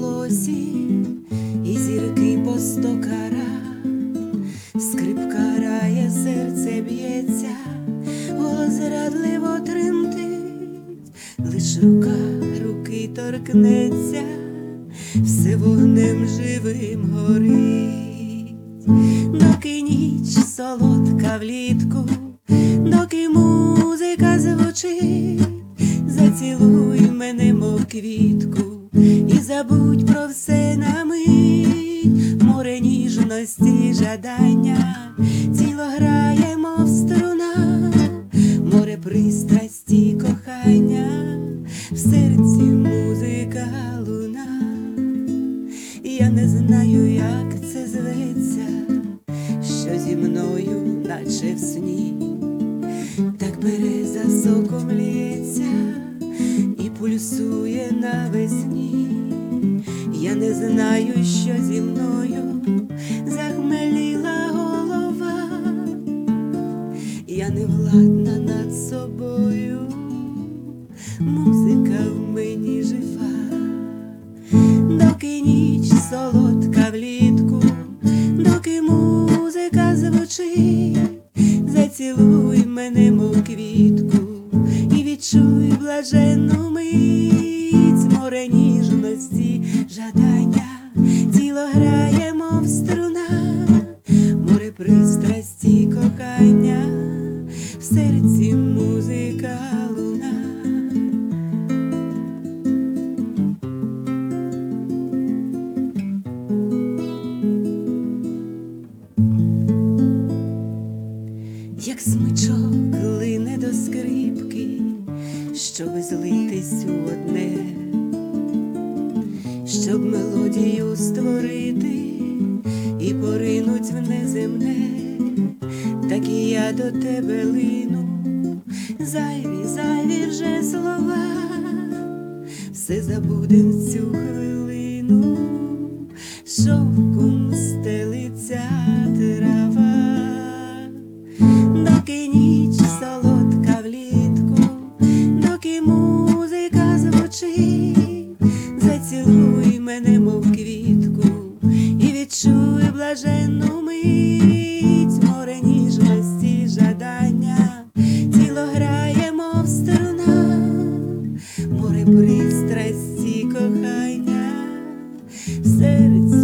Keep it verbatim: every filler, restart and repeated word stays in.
волосі, і зірки по сто кара, скрипка грає, серце б'ється, голос зрадливо тремтить, лиш рука руки торкнеться, все вогнем живим горить. Доки ніч солодка влітку, доки музика звучить, зацілуй мене, мов квітку, і забудь про все на мить. Море ніжності, жадання, тіло грає, мов струна, море пристрасті, кохання, в серці музика луна. Я не знаю, як це зветься, що зі мною, наче в сні, так береза соком лється і пульсує навесні. Я не знаю, що зі мною, захмеліла голова, я не владна над собою, музика в мені жива. Доки ніч солодка влітку, доки музика звучить, зацілуй мене, мов квітку, і відчуй блаженну мить. Море ніжності, жадання, тіло грає, мов струна, море пристрасті, кохання, в серці музика луна. Як смичок лине до скрипки, щоби злитись у одне, щоб мелодію створити і поринуть в неземне, так і я до тебе лину, зайві, зайві вже слова, все забудем в цю хвилину, шовком стелиться трава. Доки ніч солодка влітку, доки музика звучить, зацілуй мене, мов квітку, і відчуй блаженну мить. Море ніжності, жадання, тіло грає, мов струна, море пристрасті, кохання, в серці